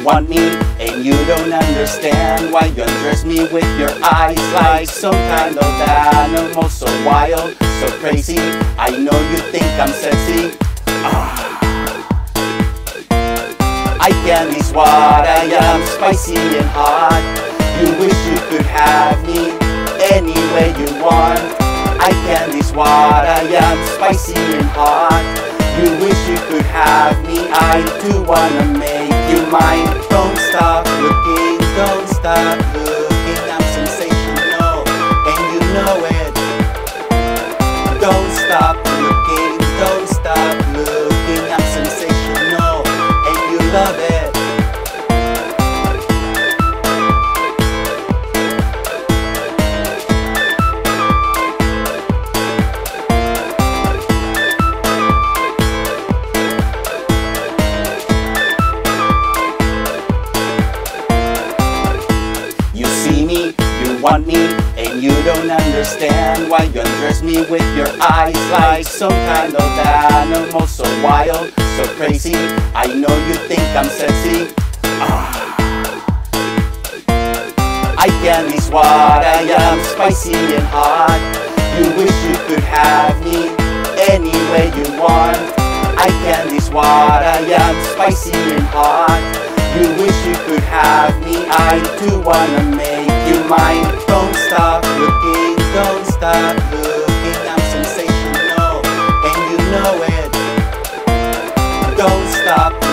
want me, and you don't understand why you undress me with your eyes like some kind of animal, so wild, so crazy. I know you think I'm sexy. Eye candy's what I am, spicy and hot. You wish you could have me any way you want. Eye candy's what I am, spicy and hot. You wish you could have me, I do wanna make you mine. Don't stop looking, don't stop looking, I'm sensational, and you know it. Don't stop looking, don't stop looking, I'm sensational, and you love it. You see me, you want me, and you don't understand why you undress me with your eyes like some kind of animal, so wild, so crazy. I know you think I'm sexy. Eye candy's what I am, spicy and hot. You wish you could have me any way you want. Eye candy's what I am, spicy and hot. You wish you could have me, I do wanna make you mine. Don't stop looking, don't stop looking, I'm sensational, and you know it. Don't stop